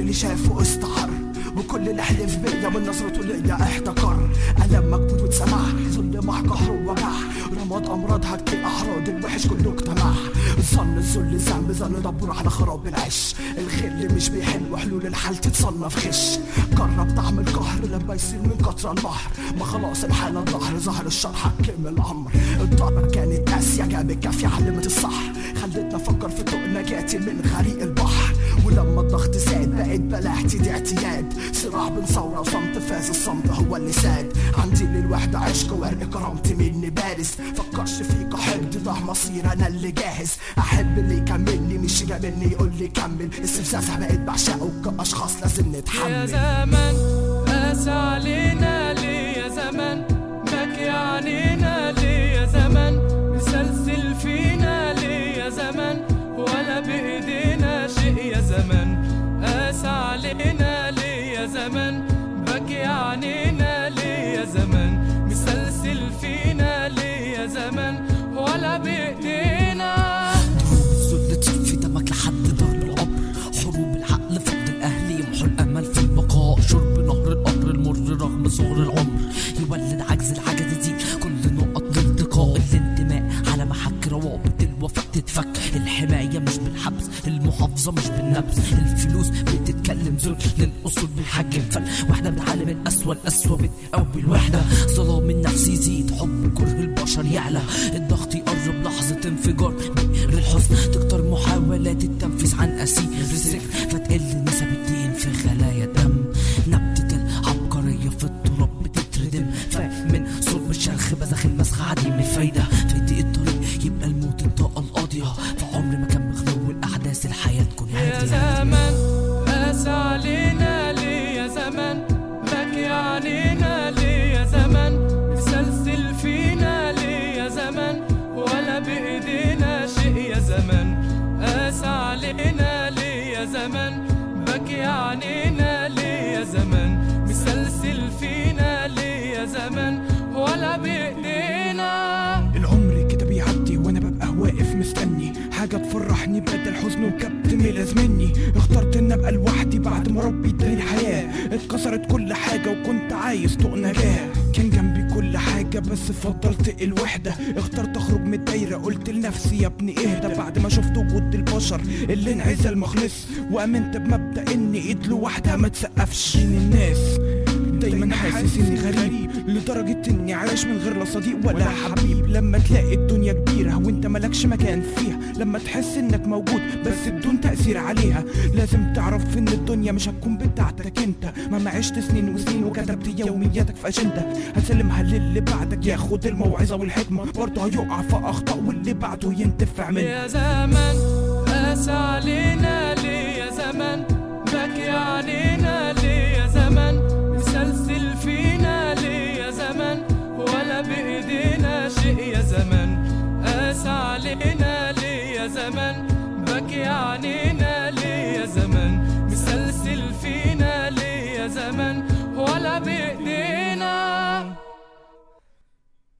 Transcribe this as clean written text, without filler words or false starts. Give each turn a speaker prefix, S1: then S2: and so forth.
S1: اللي شافه استعر، وكل اللي حلف بيا من نظرته ليا احتكر. ألم مكبوت واتسمع، ظل مع قهر ووجع، رماد أمراض هتلاقي أعراض الوحش كله اجتمع. ظن الذل ذنب، ظن دبر على خراب العش، الخل مش بيحل وحلول الحل تتصنف غش. جرب طعم القهر لما يصير من كتر البحر، ما خلاص الحالة الظهر ظهر الشر حكم الأمر. الضربة كانت قاسية جابت كافية علمت الصح، خلتنا أفكر في طرق نجاتي من غريق البحر. ولما الضغط زاد بقيت بلاحتي دي اعتياد، صراع بين ثورة وصمت، فاز الصمت هو اللي ساد. عندي للوحدة عشق وارق كرامتي مني بارز، فكرش فيك حقد ضاع مصير انا اللي جاهز. احب اللي يكملني مش يجاملني يقول لي كمل، استفزازها بقيت بعشقه كاشخاص لازم نتحمل.
S2: يا زمان قاس علينا ليه يا زمان، بكي علينا ليه يا زمان، مسلسل فينا ليه يا زمان، ولا بايدينا شيء يا زمان. قاس علينا ليه يا زمان، بكي علينا ليه يا زمان، مسلسل فينا ليه يا زمان، ولا بايدينا.
S3: الذل تصفي دمك لحد دار القبر، حروب العقل فقد الاهل يمحو الامل في البقاء، شرب نهر القبر المر رغم صغر العمر، يولد عجز العجز يزيد كل نقط الالتقاء. الانتماء على محك روابط الوفاء تتفك، الحماية مش بالحبس، المحافظة مش بالنبس، الفلوس بتتكلم ذل للأصول بالحجم فل، واحنا بنعلم الأسوأ الأسوأ بتقوي الوحدة. ظلام النفس يزيد، حب كره البشر يعلى، الضغط يقرب لحظة انفجار بئر الحزن، تكتر محاولات التنفيذ عن أسير السجن، فتقل نسب الدين في خلايا دم، نبتة العبقرية في التراب بتتردم، فمن صلب الشرخ بزخ المسخ عديم الفايدة، في ضيق الطريق يبقى الموت الطاقة القاضية، فعمر ما كان مخلو الأحداث الحياة تكون هادية.
S2: يا زمان قاس علينا ليه يا زمان، بكي علينا ليه يا زمان، مسلسل فينا ليه يا زمان، ولا بإيدينا شيء يا زمان. قاس علينا ليه يا زمان، بكي علينا ليه يا زمان، مسلسل فينا ليه يا زمان، ولا بإيدينا.
S1: العمر كده بيعدي وانا ببقى واقف مستني حاجة تفرحني بدل حزن وكبت ملز مني. اخترت ان ابقى لوحدي بعد ما ربي اداني الحياة، اتكسرت كل حاجة وكنت عايز طوق نجاة، كان جنبي كل حاجة بس فضلت الوحدة. اخترت اخرج من الدايرة، قلت لنفسي يا ابني اهدى، بعد ما شفت وجود البشر اللي انعزل مخلص، وامنت بمبدأ ان ايد لوحدها ما تسقفش. الناس دايما حاسس اني غريب، لدرجة اني عايش من غير لا صديق ولا حبيب. لما تلاقي الدنيا كبيرة وانت ملكش مكان فيها، لما تحس انك موجود بس بدون تأثير عليها، لازم تعرف ان الدنيا مش هتكون بتاعتك انت. مهما عشت سنين وسنين وكتبت يومياتك في اجندة، هتسلمها للي بعدك ياخد الموعظة والحكمة، برضه هيقع في اخطاء واللي بعده ينتفع منها.
S2: يا زمان قاس علينا ليه يا زمان، بكي علينا ليه يا زمان، مسلسل فينا ليه يا زمان، ولا بإيدينا شيء يا زمان. قاس علينا ليه يا زمان، بكي علينا